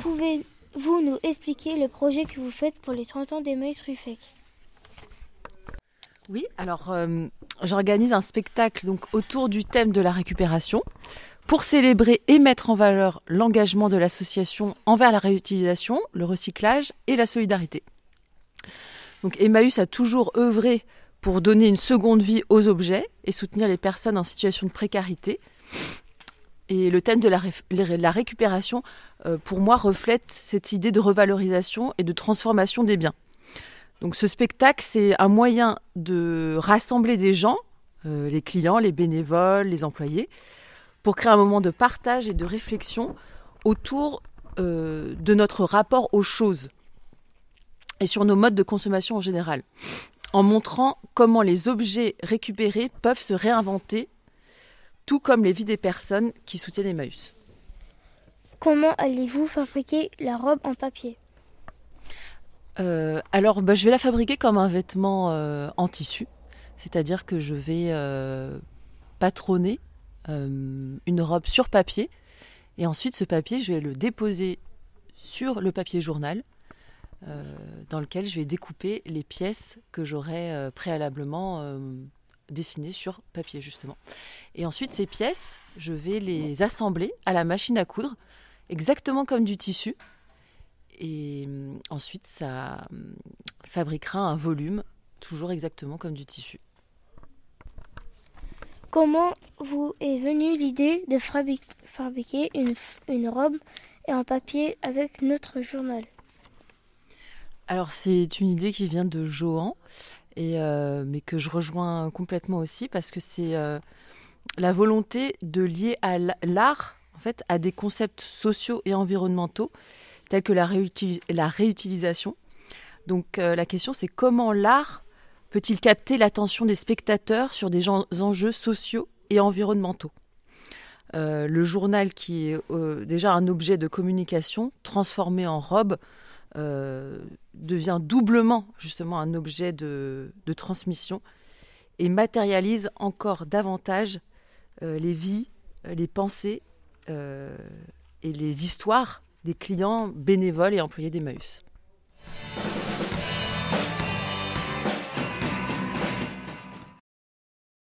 pouvez-vous nous expliquer le projet que vous faites pour les 30 ans d'Emmaüs Ruffec ? Oui, alors j'organise un spectacle donc, autour du thème de la récupération pour célébrer et mettre en valeur l'engagement de l'association envers la réutilisation, le recyclage et la solidarité. Donc Emmaüs a toujours œuvré pour donner une seconde vie aux objets et soutenir les personnes en situation de précarité. Et le thème de la récupération, pour moi, reflète cette idée de revalorisation et de transformation des biens. Donc ce spectacle, c'est un moyen de rassembler des gens, les clients, les bénévoles, les employés, pour créer un moment de partage et de réflexion autour de notre rapport aux choses et sur nos modes de consommation en général, en montrant comment les objets récupérés peuvent se réinventer, tout comme les vies des personnes qui soutiennent Emmaüs. Comment allez-vous fabriquer la robe en papier ? Alors, je vais la fabriquer comme un vêtement en tissu, c'est-à-dire que je vais patronner une robe sur papier et ensuite ce papier, je vais le déposer sur le papier journal dans lequel je vais découper les pièces que j'aurais préalablement dessinées sur papier justement. Et ensuite, ces pièces, je vais les assembler à la machine à coudre, exactement comme du tissu. Et ensuite, ça fabriquera un volume, toujours exactement comme du tissu. Comment vous est venue l'idée de fabriquer une robe en papier avec notre journal ? Alors, c'est une idée qui vient de Johan, mais que je rejoins complètement aussi, parce que c'est la volonté de lier à l'art, en fait, à des concepts sociaux et environnementaux, tels que la réutilisation. Donc la question, c'est comment l'art peut-il capter l'attention des spectateurs sur des enjeux sociaux et environnementaux ? Le journal, qui est déjà un objet de communication, transformé en robe, devient doublement justement un objet de transmission et matérialise encore davantage les vies, les pensées et les histoires des clients bénévoles et employés d'Emmaüs.